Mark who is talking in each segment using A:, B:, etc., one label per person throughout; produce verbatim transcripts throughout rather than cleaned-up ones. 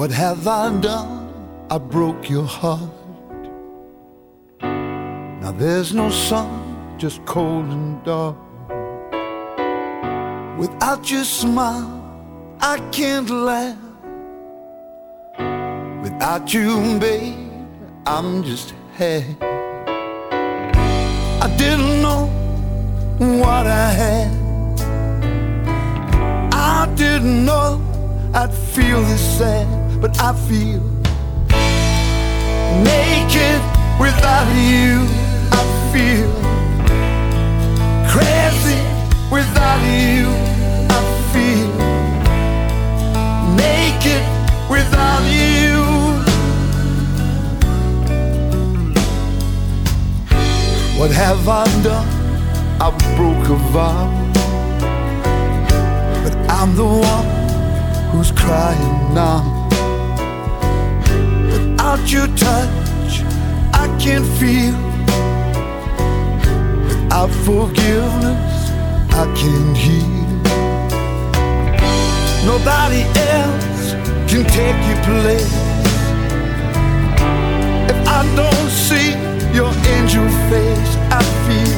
A: What have I done? I broke your heart. Now there's no sun, just cold and dark. Without your smile, I can't laugh. Without you, babe, I'm just happy. I didn't know what I had. I didn't know I'd feel this sad, but I feel naked without you. I feel crazy without you. I feel naked without you. What have I done? I broke a vow, but I'm the one who's crying now. Without your touch, I can't feel. Without forgiveness, I can't heal. Nobody else can take your place. If I don't see your angel face, I feel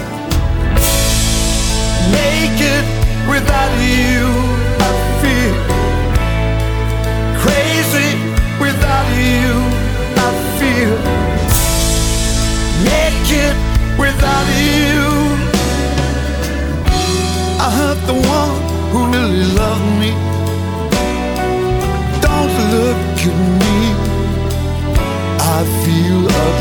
A: naked without you. I feel crazy without you. I feel naked without you. I hurt the one who really loved me. Don't look at me, I feel alone.